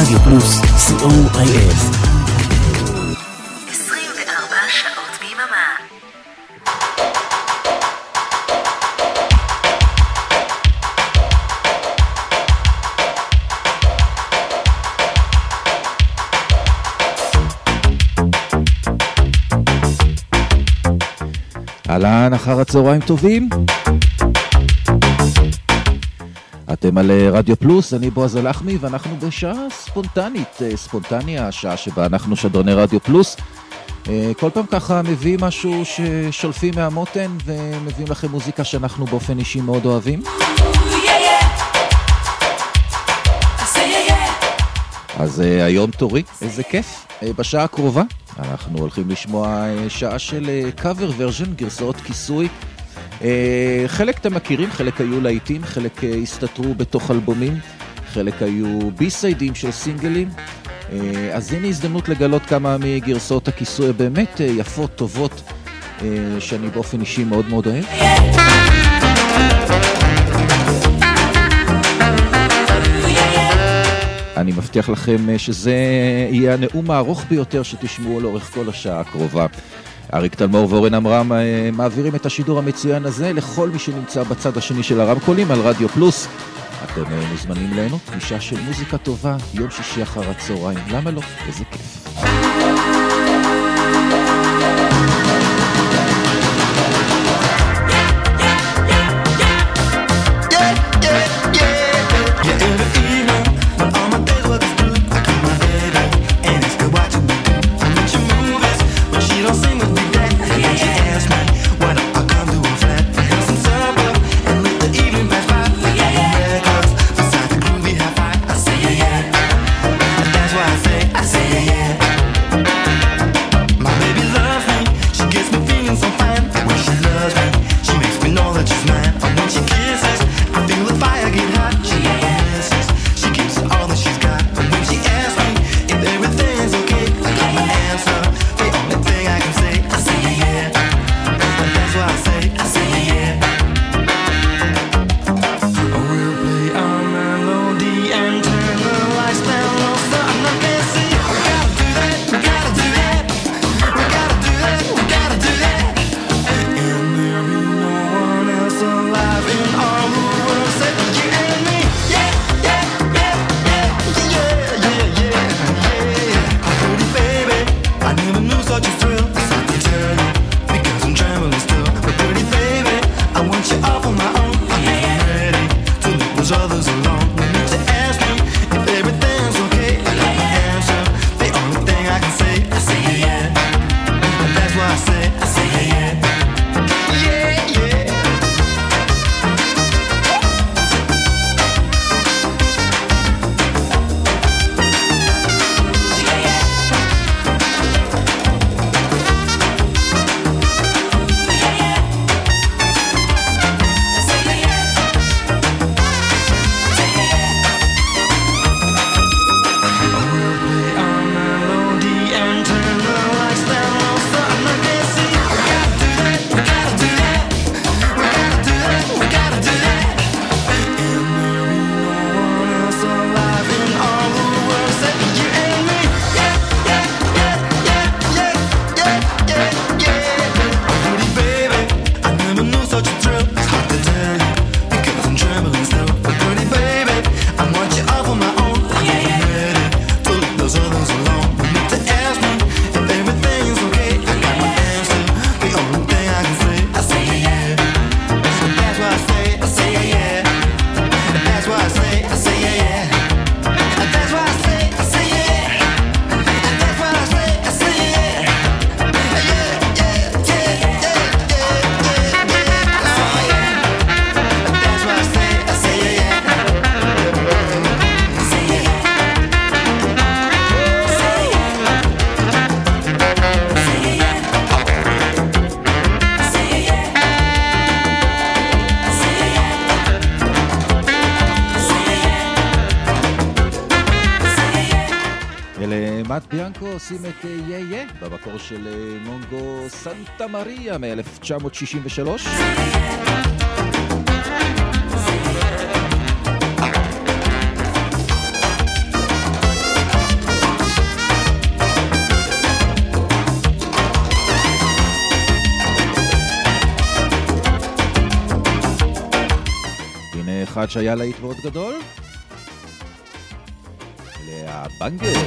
רדיו פלוס, COIF. 24 שעות ביממה. אהלן, אחר הצהריים טובים. אתם על רדיו פלוס, אני בועז הלחמי, ואנחנו בשעה ספונטנית, ספונטניה, השעה שבה אנחנו שדרני רדיו פלוס. כל פעם ככה מביאים משהו ששולפים מהמותן, ומביאים לכם מוזיקה שאנחנו באופן אישי מאוד אוהבים. אז היום תורי, איזה כיף. בשעה הקרובה אנחנו הולכים לשמוע שעה של קאבר ורז'ן, גרסאות כיסוי. חלק אתם מכירים, חלק היו להיטים, חלק הסתתרו בתוך אלבומים, חלק היו בי-סיידים של סינגלים. אז הנה הזדמנות לגלות כמה מגרסאות הכיסוי באמת יפות, טובות, שאני באופן אישי מאוד מאוד אוהב. אני מבטיח לכם שזה יהיה הנאום הארוך ביותר שתשמעו לאורך כל השעה הקרובה. אריק תלמור ואורן אמרם מעבירים את השידור המצוין הזה לכל מי שנמצא בצד השני של הרמקולים על רדיו פלוס. אתם מוזמנים ליהנות פגישה של מוזיקה טובה, יום שישי אחר הצהריים. למה לא? איזה כיף. ביאנקו עושים את יה במקור של מונגו סנטה מריה מ-1963. אחד שהיה להיט מאוד גדול. אלה הבנגלס.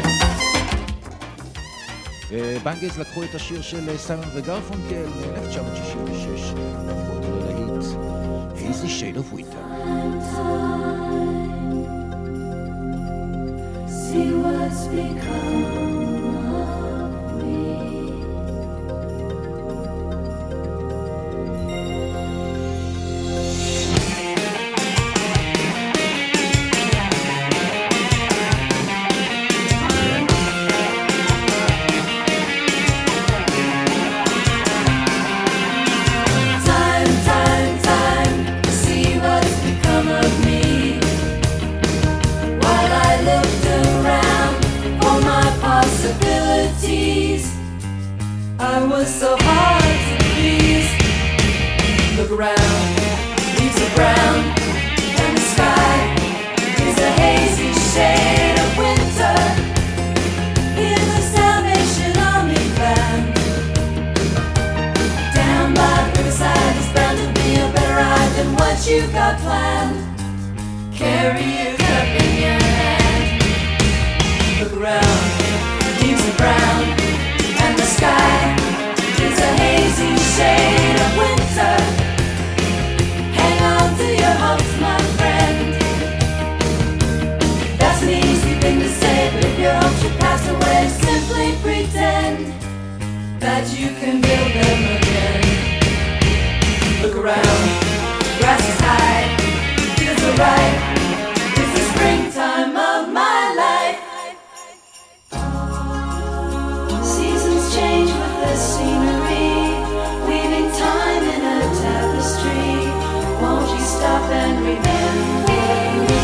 בנגלס לקחו את השיר של סיימון וגרפונקל מ-1966, והפכו אותו ללהיט Hazy Shade of Winter. See what's become of me. I was so hard to please. Look around, leaves are brown, and the sky is a hazy shade of winter. Here's the Salvation Army band. Down by the riverside is bound to be a better ride than what you got planned. Carry your cup in your hand. Look around, leaves are brown, and the sky is a hazy shade of winter. Hang on to your hopes, my friend. That's an easy thing to say, but if your hopes should pass away, simply pretend that you can build them again. Look around, grass is high, fields are ripe. It's the springtime of my life. Seasons change with the scenery, weaving time in a tapestry. Won't you stop and remember me?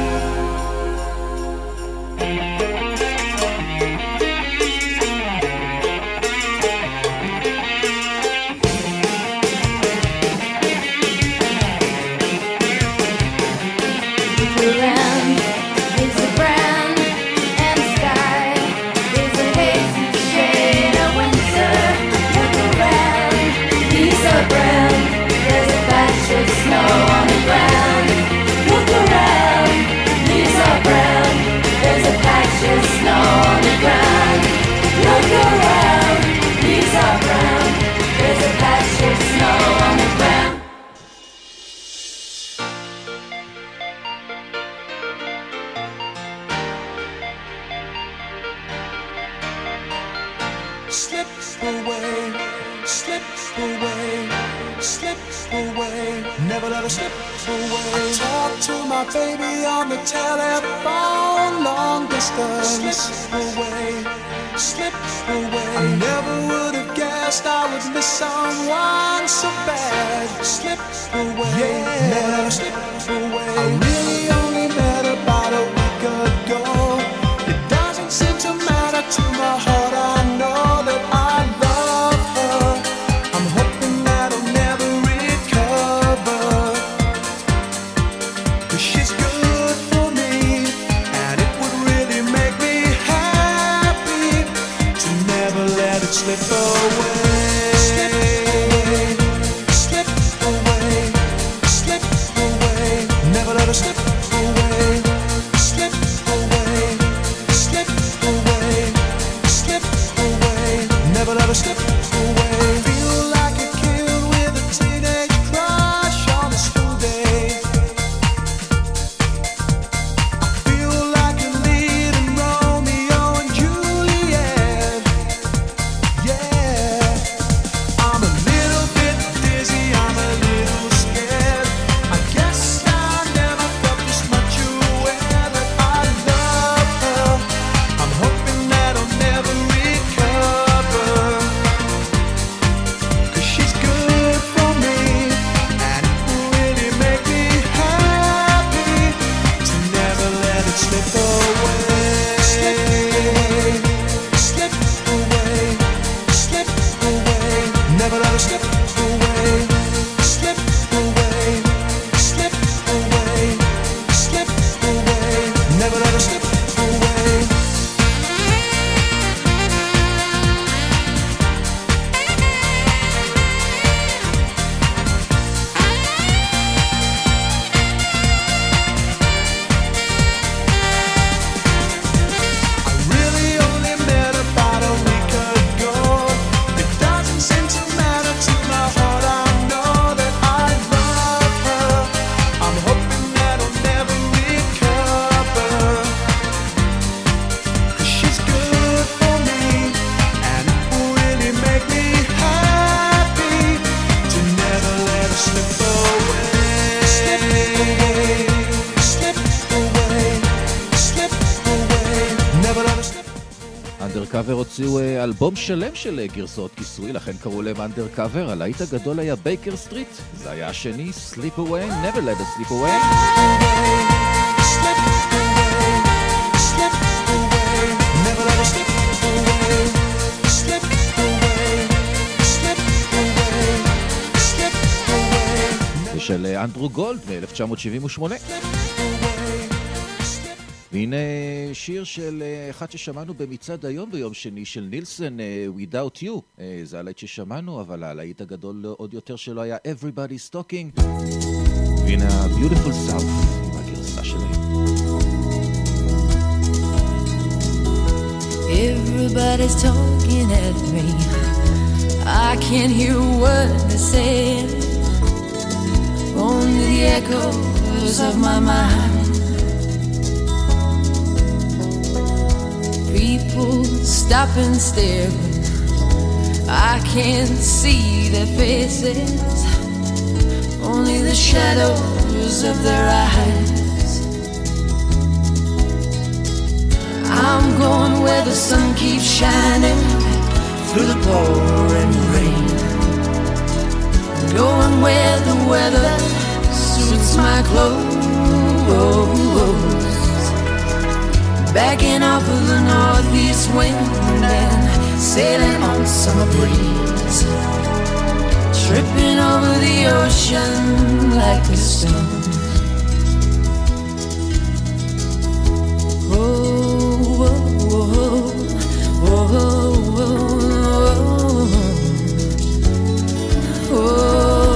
Look around, it's a brown, and the sky is a hazy shade of winter. Look around, leaves are brown, there's a patch of snow on the ground. Look around, leaves are brown, there's a patch of snow on the ground. Look around, leaves are brown, there's a patch of snow on the ground. Slip away, slip away, slip away, never let her slip away. Talk to my baby on the telephone, long distance. Slip away, slip away. I never would have guessed I would miss someone so bad. Slip away, yeah. Never let her slip away. I really only met about a week ago. It doesn't seem to matter to my heart. I know that I love her. I'm hoping that I'll never recover. 'Cause she's good for me, and it would really make me happy to never let it slip away. Slip away, slip away, slip away. Undercover הוציאו אלבום שלם של גרסאות כיסוי, לכן קראו להם Undercover. הלהיט הגדול היה בייקר סטריט, זה היה השני, Slip Away, Never Let Us Slip Away. Slip away, slip away, never let us slip away. Slip away, slip away, slip away. של אנדרו גולד מ-1978. והנה שיר של אחד ששמענו במצעד היום ביום שני של נילסון, Without You. זה הלהיט ששמענו, אבל הלהיט הגדול עוד יותר שלו היה Everybody's Talking. והנה ה-Beautiful South עם הגרסה שלהם. Everybody's talking at me. I can't hear a word they say. Only the echoes of my mind. People stop and stare. I can't see their faces. Only the shadows of their eyes. I'm going where the sun keeps shining through the pouring rain. Going where the weather suits my clothes. Backing off of the northeast wind and sailing on summer breeze. Tripping over the ocean like a stone. Oh, oh, oh, oh, oh, oh, oh.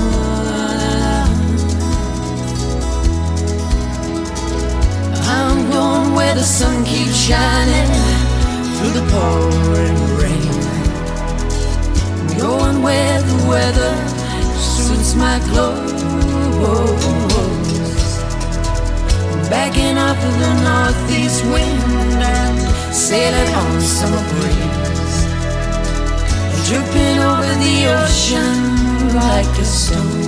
I'm going where the sun keeps shining through the pouring rain. Going where the weather suits my clothes. Backing off of the northeast wind and sailing on summer breeze. Dripping over the ocean like a stone.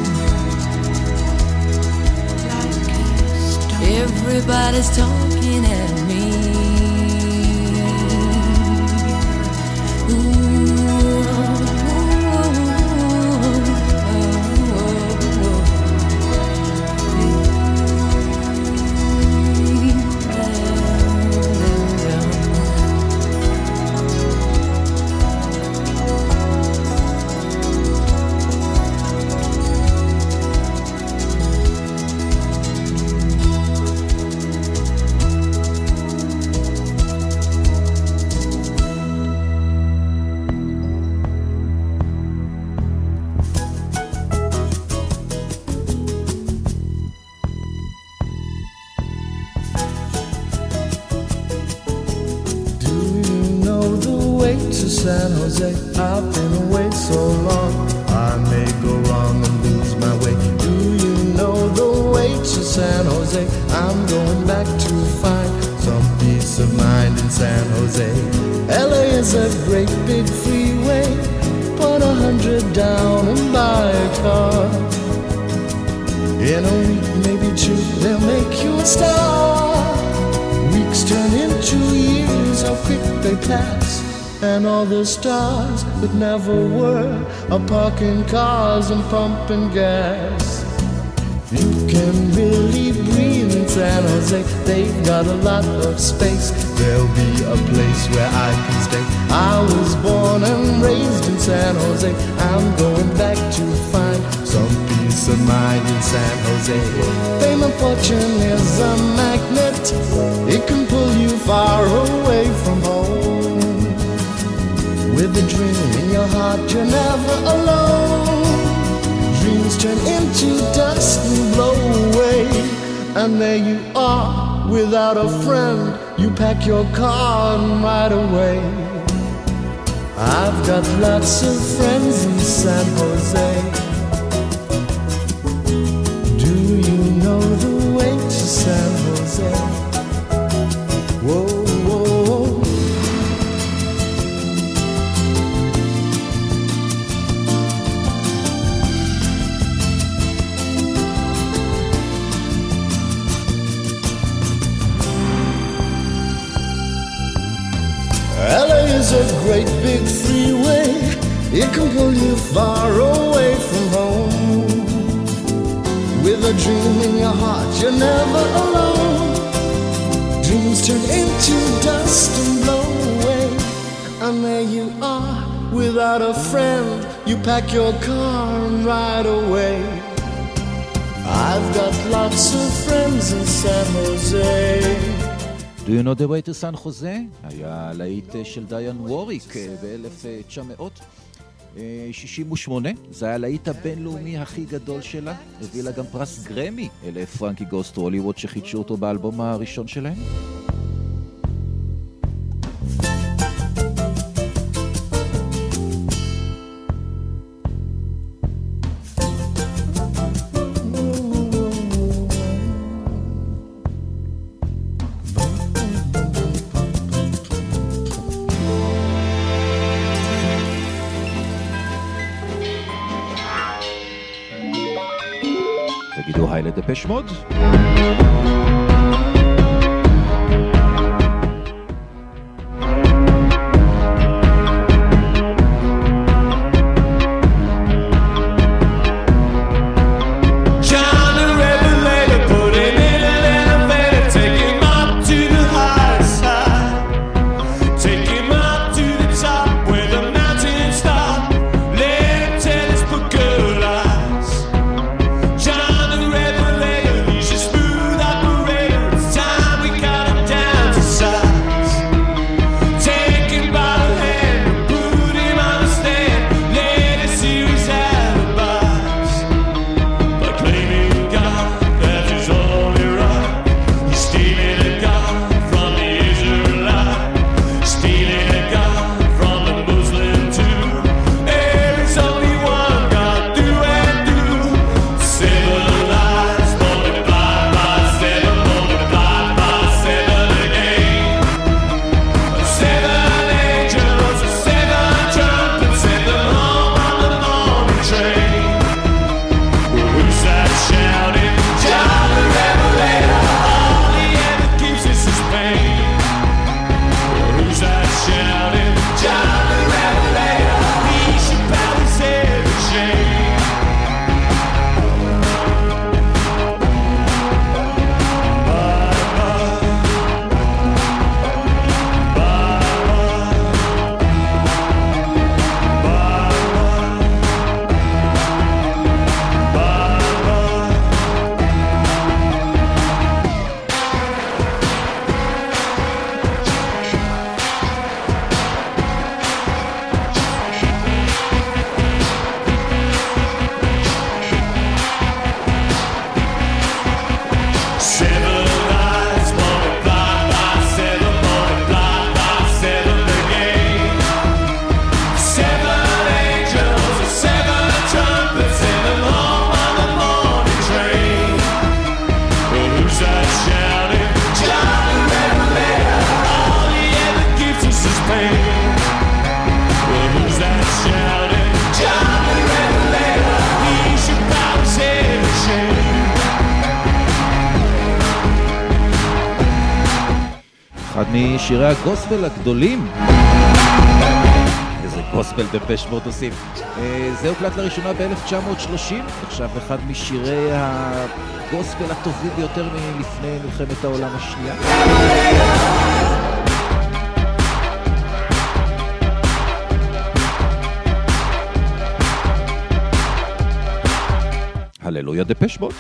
Everybody's talking at me. San Jose, I've been away so long, I may go wrong and lose my way. Do you know the way to San Jose? I'm going back to find some peace of mind in San Jose. LA is a great big freeway, put 100 down and buy a car. In a week, maybe two, they'll make you a star. Weeks turn into years, how quick they pass. And all the stars that never were are parking cars and pumping gas. You can really breathe in San Jose. They've got a lot of space. There'll be a place where I can stay. I was born and raised in San Jose. I'm going back to find some peace of mind in San Jose. Fame and fortune is a magnet. It can pull you far away from home. With a dream in your heart, you're never alone. Dreams turn into dust and blow away. And there you are, without a friend. You pack your car and ride away. I've got lots of friends in San Jose. Do you know the way to San Jose? Whoa. LA There's a great big freeway, it can pull you far away from home. With a dream in your heart, you're never alone. Dreams turn into dust and blow away. And there you are, without a friend. You pack your car and ride away. I've got lots of friends in San Jose. Do you know the way to San Jose? היה להיט של דיין ווריק ב-1968. זה היה להיט הבינלאומי הכי גדול שלה. הביא לה גם פרס גרמי. אלה פרנקי גוסט הוליווד שחידשו אותו באלבום הראשון שלהם. תגידו היי לדפש מוד. אחד משירי הגוספל הגדולים. איזה גוספל דפש מוד עושים. זה הוקלט לראשונה ב-1930, עכשיו אחד משירי הגוספל הטובים ביותר מלפני מלחמת העולם השנייה. הללויה דפש מוד.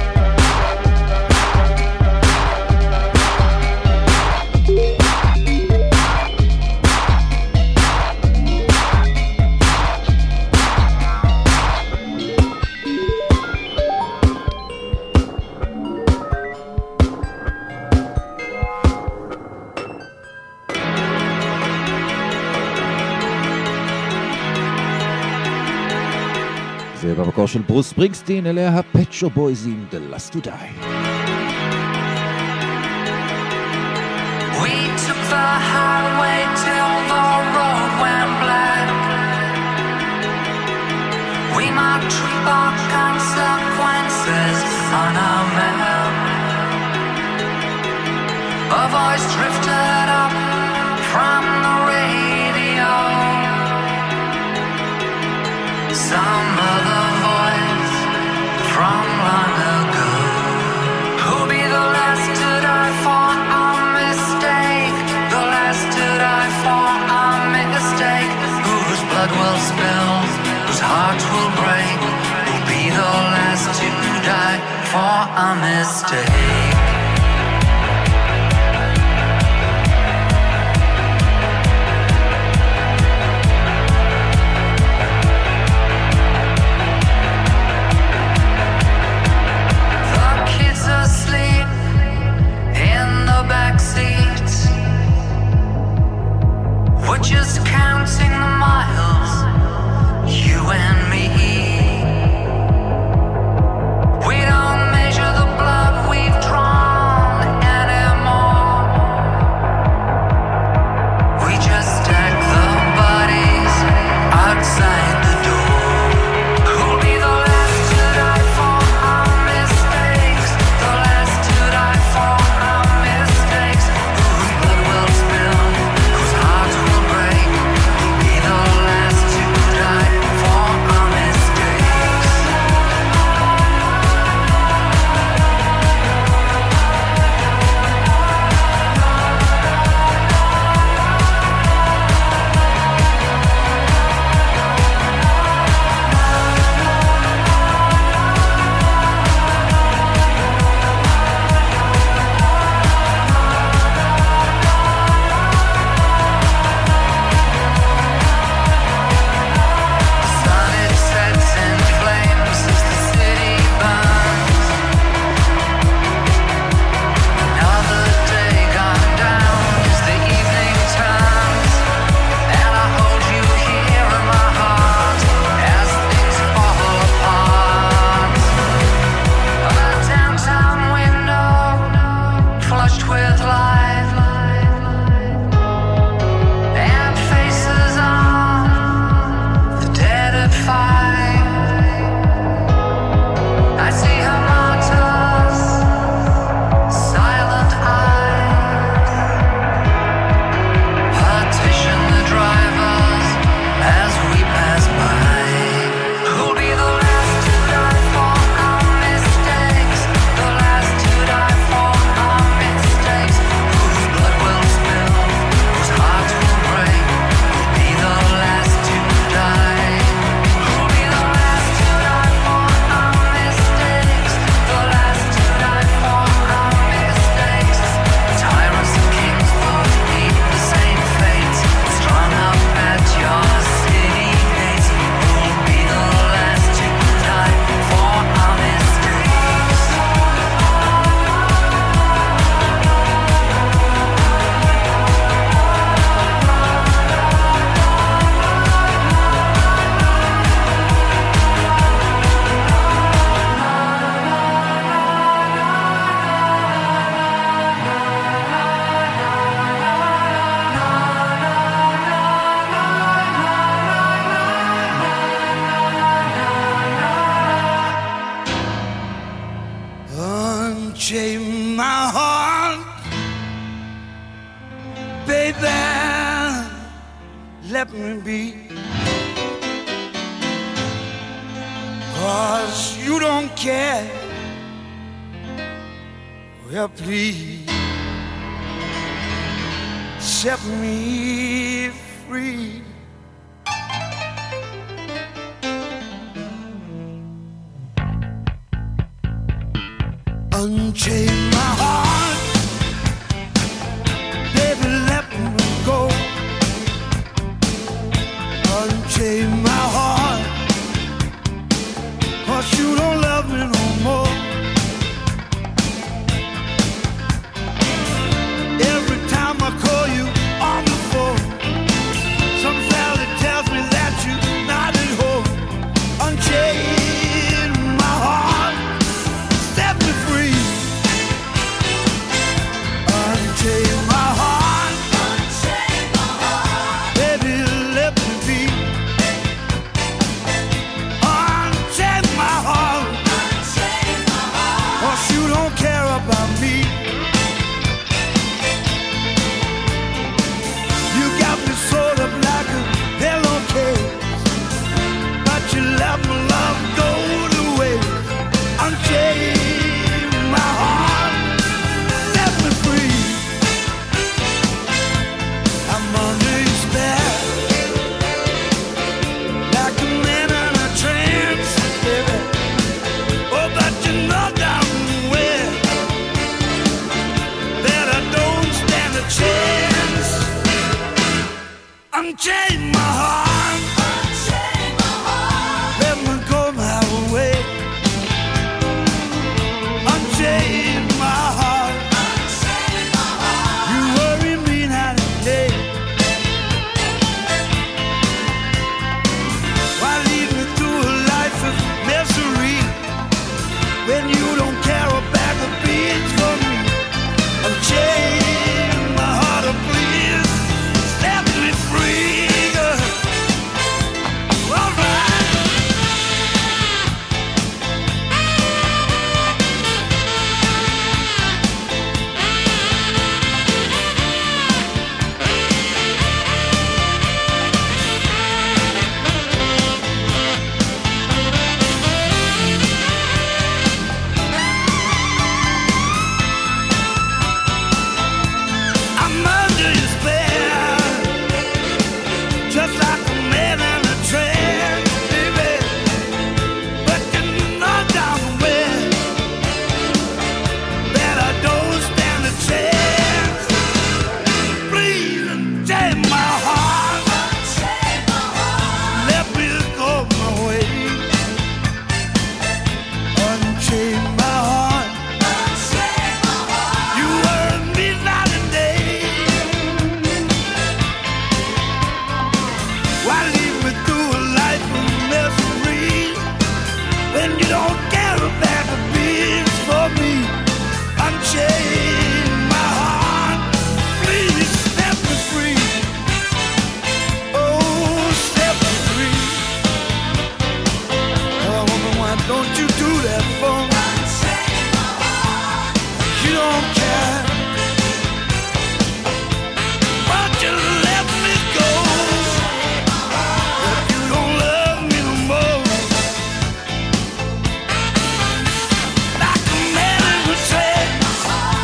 זה במקור של ברוס ספרינגסטין, אליה הפט שופ בויז עם The Last to Die. We took the highway till the road went black. We marked our consequences on our map. A voice drifted up from the radio. for a mistake. Asleep in the back seat. We're just counting the miles, you and me. We don't measure the blood we've drawn anymore. We just stack the bodies outside the door. Who'll be the last to die for our mistakes? The last to die for our mistakes. Whose blood will spill, whose hearts will break. Who'll be the last to die for our mistakes? Sun it sets in flames as the city burns. Another day gone down as the evening turns, and I hold you here in my heart as things fall apart. A downtown window flushed with light, and faces on the dead at 5. I see her martyrs, silent eyes, partition the drivers as we pass by. Who'll be the last to die for our mistakes? The last to die for our mistakes. Whose blood will spill, whose hearts will break. Who'll be the last to die? Who'll be the last to die for our mistakes? The last to die for our mistakes. Tyrants and kings both meet the same fate, strung up at your city gates. Who'll be the last to die for our mistakes? Unchain my heart, baby, let me be. 'Cause you don't care. Well, please set me free. Unchain my heart, baby, let me go. Unchain my heart, 'cause you don't love me no more. Every time I call you on the phone, some fella tells me that you're not at home. Unchain my heart, set me free. Unchain my heart, baby, let me be. Unchain my heart, 'cause you don't care about me. You got me sort of like a pillowcase, but you let my love go to waste. Unchain my heart, set me free. I'm under your spell, like a man in a trance, baby. Oh, but you know down you don't care a bag of beans for me. Unchain my heart, oh, please set me free. All right. I'm under your spell, just like a man in a trance, baby. But you know down the way that I don't stand a chance. Please unchain my heart, let me go my way. Unchain my heart, you earn me night and day. Why lead me through a life of misery when you don't care a bag of beans for me? Unchain my heart, please set me free. Oh, set me free. Oh, woman, why don't you do that for me? You don't care. Won't you let me go? If you don't love me no more. Like a man in a trance.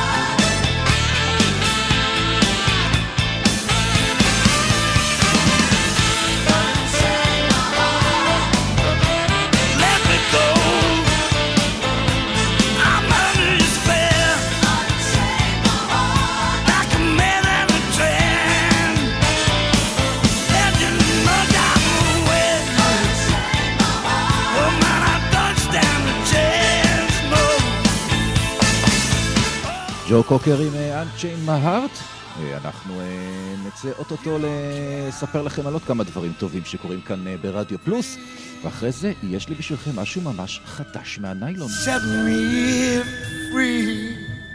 Let me go. I'm under your spell. Like a man in a trance. And you know down the way. Oh man, I don't stand a chance, no. ג'ו קוקר עם Unchain My Heart. אנחנו נצא אוטוטו לספר לכם על עוד כמה דברים טובים שקורים כאן ברדיו פלוס, ואחרי זה יש לי בשבילכם משהו ממש חדש מהניילון. Set me free.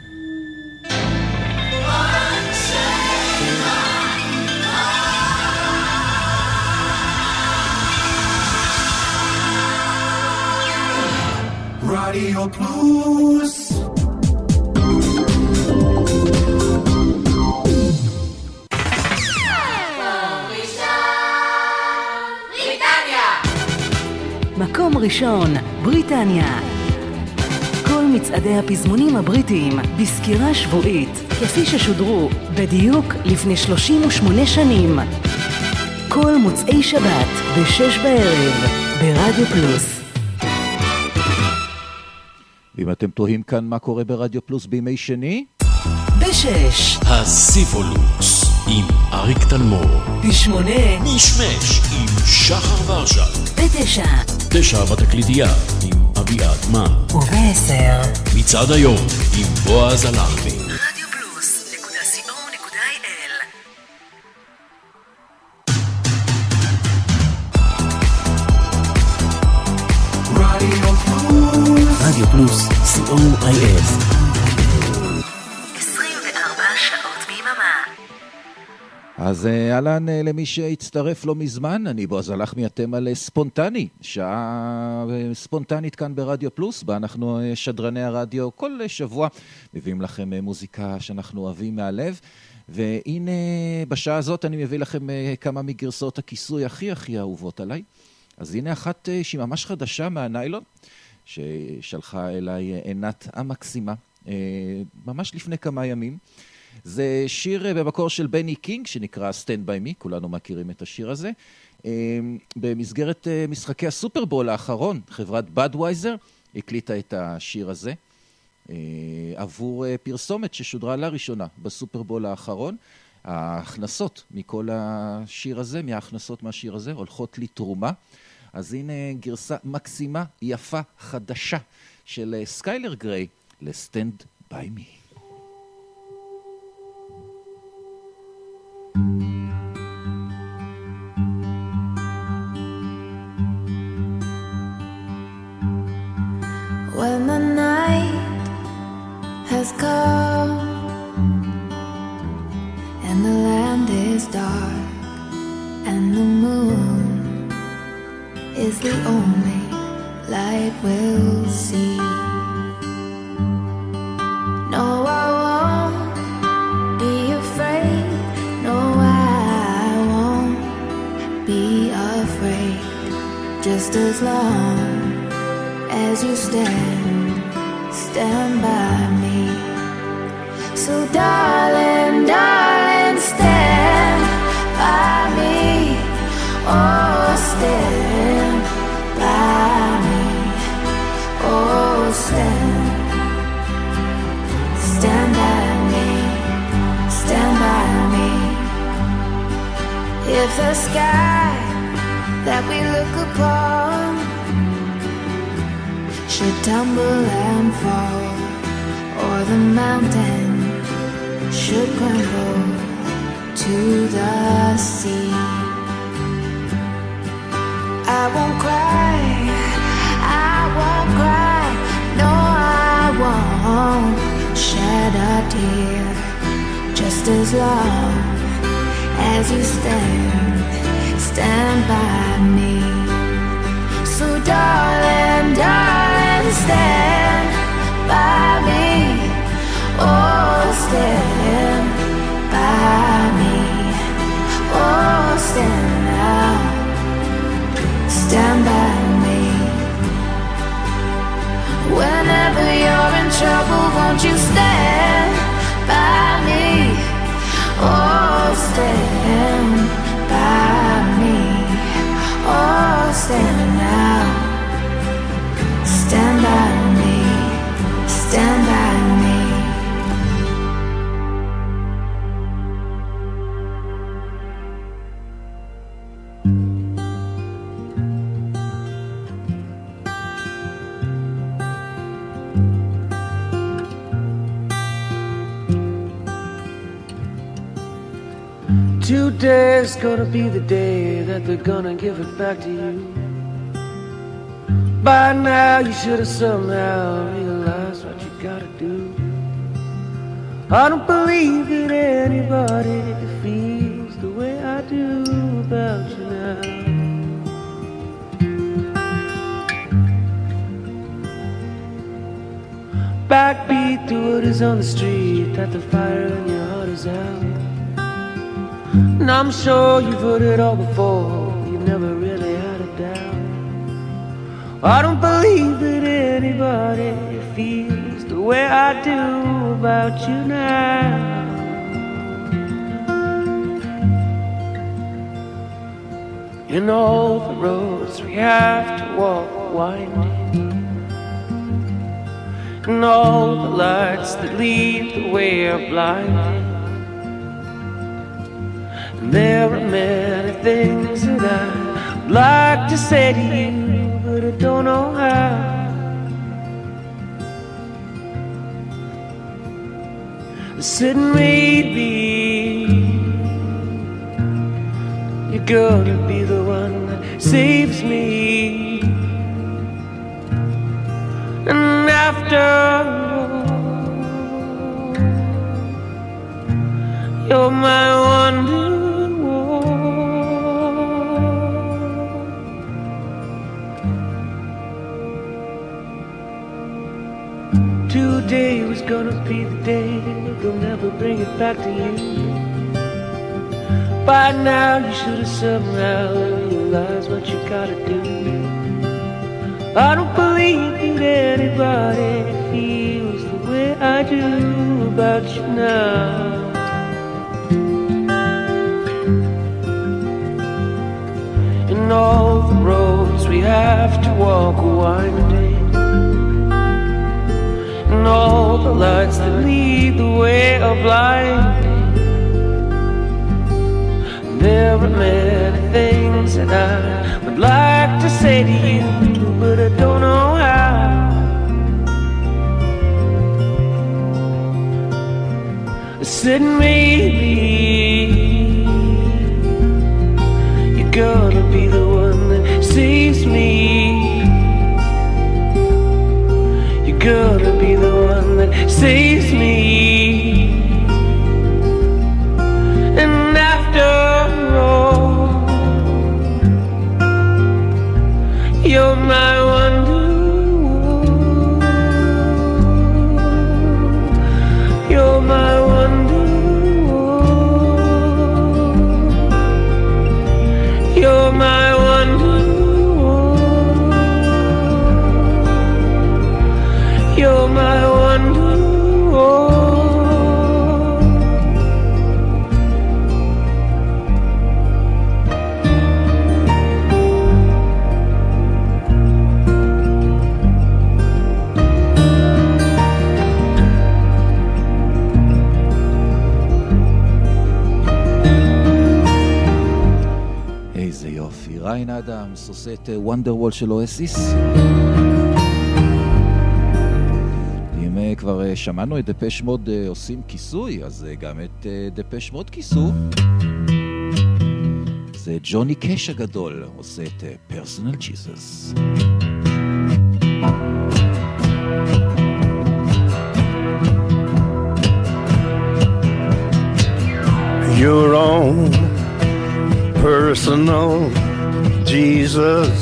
Radio Plus. מקום ראשון, בריטניה. כל מצעדי הפזמונים הבריטיים בסקירה שבועית, כפי ששודרו בדיוק לפני 38 שנים. כל מוצאי שבת ב-6 בערב ברדיו פלוס. ואם אתם תוהים כאן מה קורה ברדיו פלוס בימי שני, ב-6, הסיפולוקס עם אריק תלמור. ב-8, משמש עם שחר ורשה. ב-9 9 בתקליטייה עם אביעד מן. וב-10 מצעד היום עם בועז הלחמי. רדיו פלוס, .co.il. רדיו פלוס, co.il. 24 שעות ביממה. אז אהלן למי שהצטרף לא מזמן, אני בועז הלחמי, אתם על ספונטני, שעה ספונטנית כאן ברדיו פלוס, בה אנחנו שדרני הרדיו כל שבוע מביאים לכם מוזיקה שאנחנו אוהבים מהלב, והנה בשעה הזאת אני מביא לכם כמה מגרסאות הכיסוי הכי אהובות עליי. אז הנה אחת שהיא ממש חדשה מהניילון, ששלחה אליי עינת המקסימה, ממש לפני כמה ימים. זה שיר במקור של בני קינג שנקרא Stand By Me, כולנו מכירים את השיר הזה. במסגרת משחקי הסופרבול האחרון, חברת בדווייזר הקליטה את השיר הזה עבור פרסומת ששודרה לראשונה בסופרבול האחרון. ההכנסות מכל השיר הזה, מההכנסות מהשיר הזה, הולכות לתרומה. אז הנה גרסה מקסימה, יפה, חדשה של סקיילר גריי ל-Stand By Me. When the night has come and the land is dark and the moon is the only light we'll see. No, I won't be afraid. No, I won't be afraid. Just as long as you stand by me. So darling, darling, stand by me. Oh, stand by me. Oh, stand by me. Stand by me. If the sky that we look upon should tumble and fall, or the mountain should crumble to the sea, I won't cry, I won't cry, no, I won't shed a tear, just as long as you stand by me. So darling, darling, stand by me. Oh, stand by me. Oh, stand now. Stand by me. Whenever you're in trouble, won't you stand by me? Oh, stand by me. Oh, stand now. Stand by me. Stand by me. Today's gonna be the day that they're gonna give it back to you. By now you should have somehow realized what you gotta do. I don't believe that anybody feels the way I do about you now. Backbeat to what is on the street, that the fire in your heart is out. And I'm sure you've heard it all before, you never really had a doubt. I don't believe that anybody feels the way I do about you now. And all the roads we have to walk winding, and all the lights that lead the way are blinding. There are many things that I'd like to say to you, but I don't know how. I said maybe you're gonna be the one that saves me. And after all, you're my wonder. Today was gonna be the day they'll never bring it back to you. By now you should have somehow realized what you gotta do. I don't believe that anybody feels the way I do about you now. And all the roads we have to walk are winding, and all the lights that lead the way are blinding. There are many things that I would like to say to you, but I don't know how. I said maybe you're gonna be the one that saves me. You're gonna be the one that saves me. And after all, you're my wonder. You're my wonder. You're my wonder. You're my wonder. איזה יופי, ריין אדמס עושה את וונדרוול של אואסיס. אם כבר שמענו את דפש מוד עושים כיסוי, אז גם את דפש מוד כיסו. זה ג'וני קאש הגדול עושה את פרסונל ג'יזוס. Your own personal Jesus,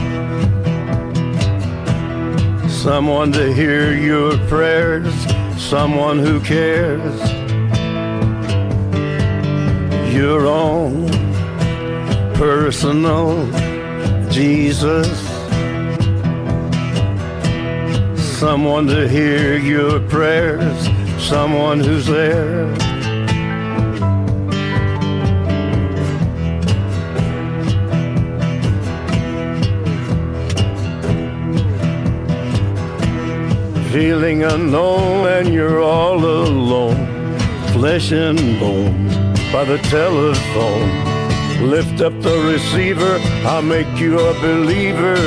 someone to hear your prayers, someone who cares. Your own personal Jesus, someone to hear your prayers, someone who's there. Feeling unknown and you're all alone, flesh and bone by the telephone. Lift up the receiver, I'll make you a believer.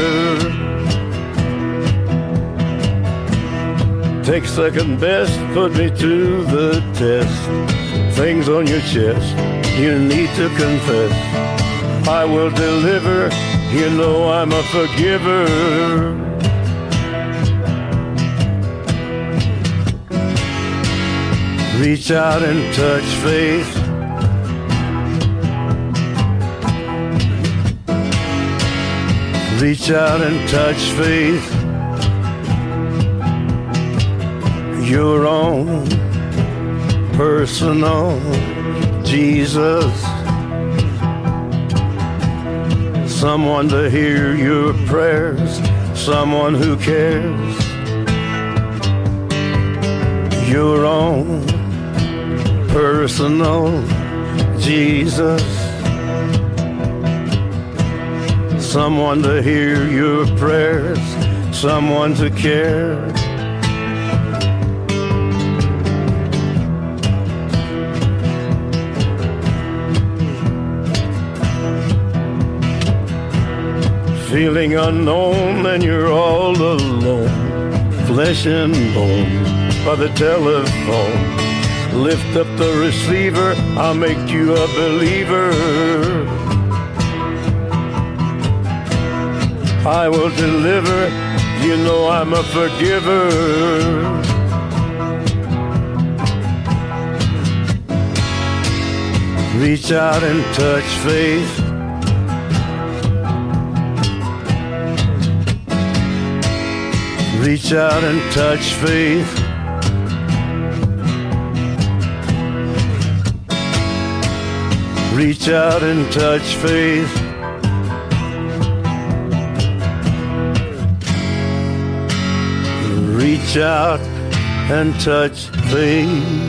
Take second best, put me to the test. Things on your chest, you need to confess. I will deliver, you know I'm a forgiver. Reach out and touch faith. Reach out and touch faith. Your own personal Jesus, someone to hear your prayers, someone who cares. Your own personal Jesus, someone to hear your prayers, someone to care. Feeling unknown and you're all alone, flesh and bone by the telephone. Lift up the receiver, I'll make you a believer. I will deliver, you know I'm a forgiver. Reach out and touch faith. Reach out and touch faith. Reach out and touch faith. Reach out and touch faith.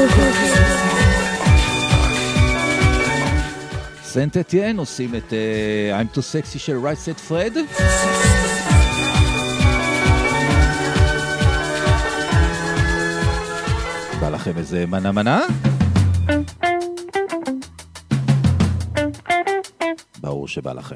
סנט אתיין עושים את I'm Too Sexy של Right Said Fred. בא לכם איזה מנה מנה? ברור שבא לכם.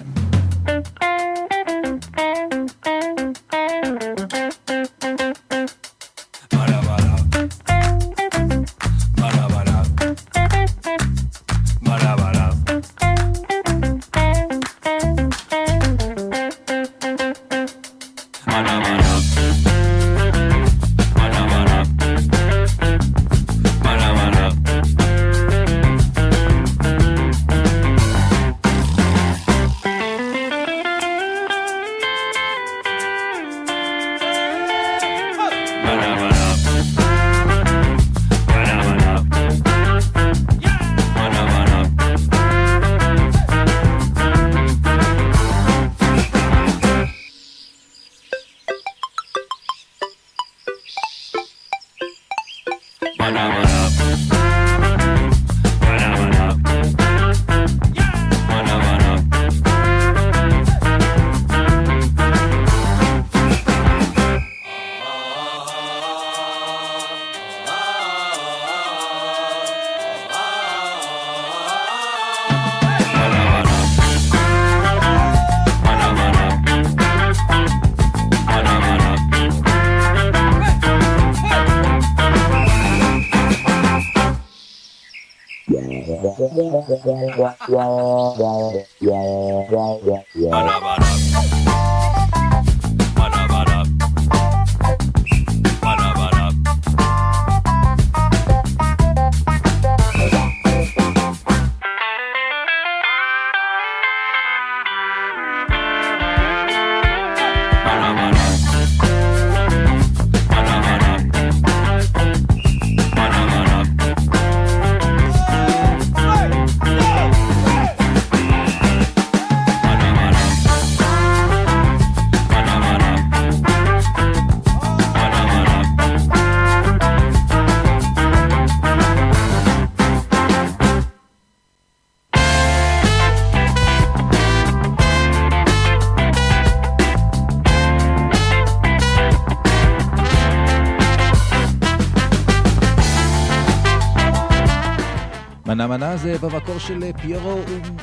מנה זה במקור של פיירו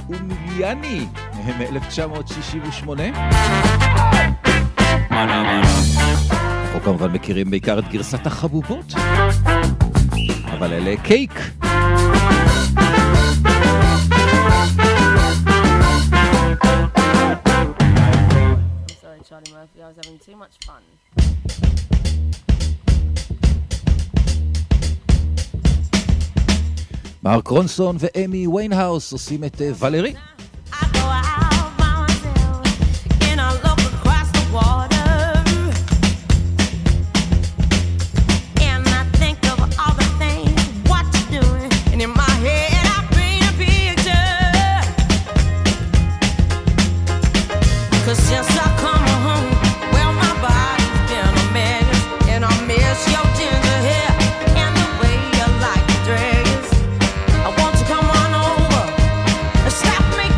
אומליאני מ-1968. אנחנו כמובן מכירים בעיקר את גרסת החבובות, אבל אלה קייק. Sorry, Charlie Murphy, I was having too much fun. מרק רונסון ואמי ויינהאוס עושים את ולרי. Stop me.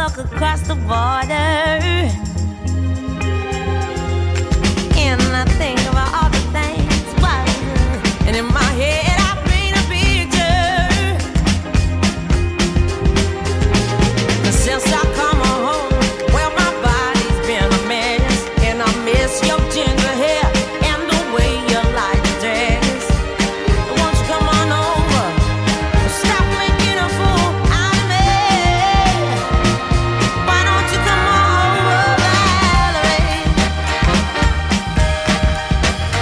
look across the border, and I think about all the things, and in my head I paint a picture. Since I come home, well, my body's been a mess, and I miss your ginger hair and the way you like to dress. Won't you come on over? Stop making a fool out of me. Why don't you come on over, Valerie?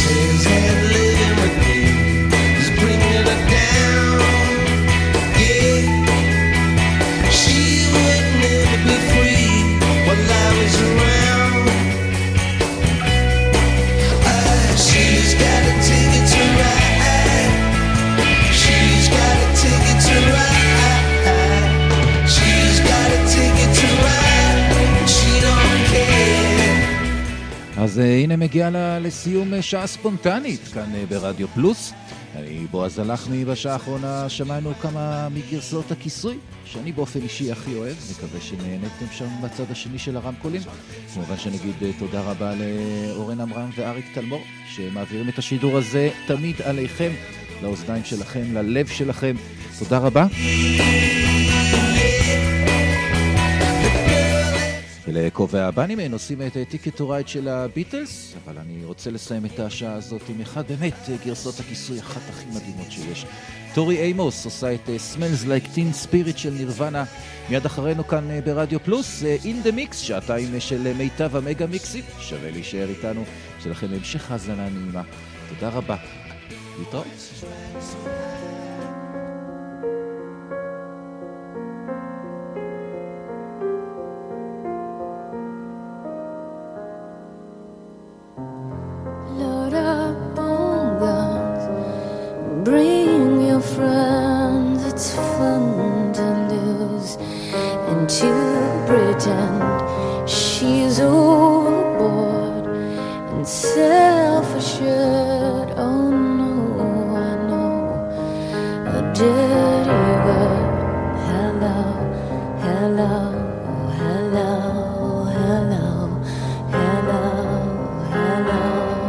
says that living with me is bringing her down. Yeah, she would never be free while I was around. She's got a ticket to ride. She's got a ticket to ride. She's got a ticket to ride. She don't care. אז הנה מגיע לסיום שעה ספונטנית כאן ברדיו פלוס. אני בועז הלחמי. בשעה האחרונה שמענו כמה מגרסאות הכיסוי שאני באופן אישי הכי אוהב, מקווה שנהנתם שם בצד השני של הרמקולים. כמובן שנגיד תודה רבה לאורן אמרם ואריק תלמור שמעבירים את השידור הזה תמיד עליכם, לאוזניים שלכם, ללב שלכם. תודה רבה. ולקובע הבנים עושים את Ticket to Ride של הביטלס, אבל אני רוצה לסיים את השעה הזאת עם אחד באמת גרסות הכיסוי אחת הכי מדהימות שיש. טורי אימוס עושה את Smells Like Teen Spirit של נירוונה. מיד אחרינו כאן ברדיו פלוס In The Mix, שעתיים של מיטב המגה מיקסים. שווה להישאר איתנו, שלכם המשך האזנה נעימה. תודה רבה, להתראות. Load up on guns, bring your friends, it's fun to lose and to pretend she's overboard and self-assured. Oh no, I know a dirty word. Hello, hello, hello, hello, hello, hello.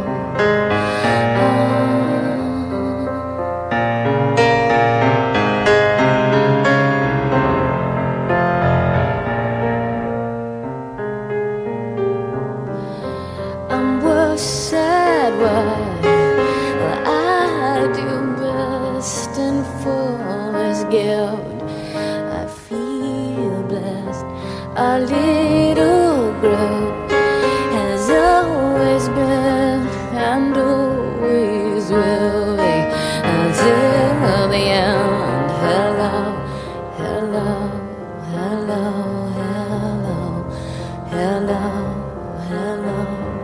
I'm worse, sad, why I do best and full as guilt. I feel blessed. Our little group has always been and always will be until the end. Hello, hello, hello, hello, hello, hello.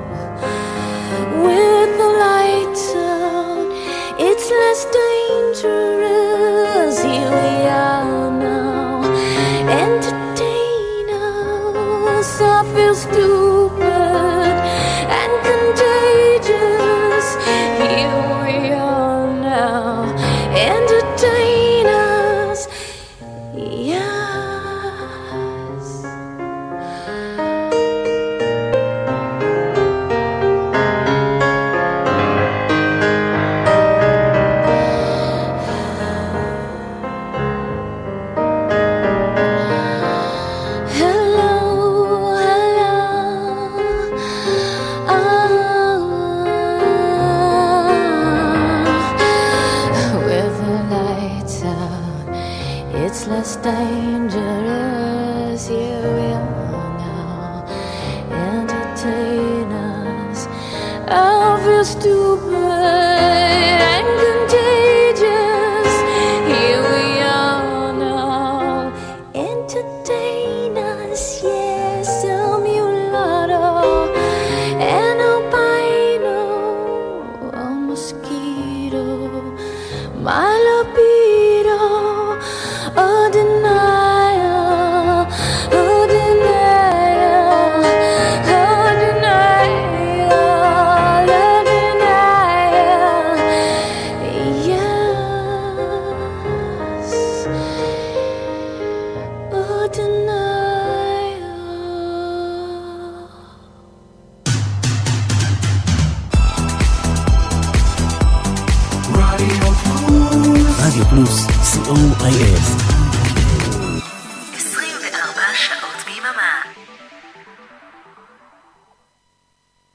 With the lights out, it's less dangerous. Here we are now, entertain us. I feel stupid and contagious. Here we are now, entertain us. Yes. Hello, hello, with the lights out, it's less dangerous. Here we are now, entertain us. I feel stupid and contagious. Here we are now, entertain us. Yes, a mulatto, an albino, a mosquito, my libido, a denial, a denial, a denial, a denial. Yes, a denial. רדיו פלוס, COIF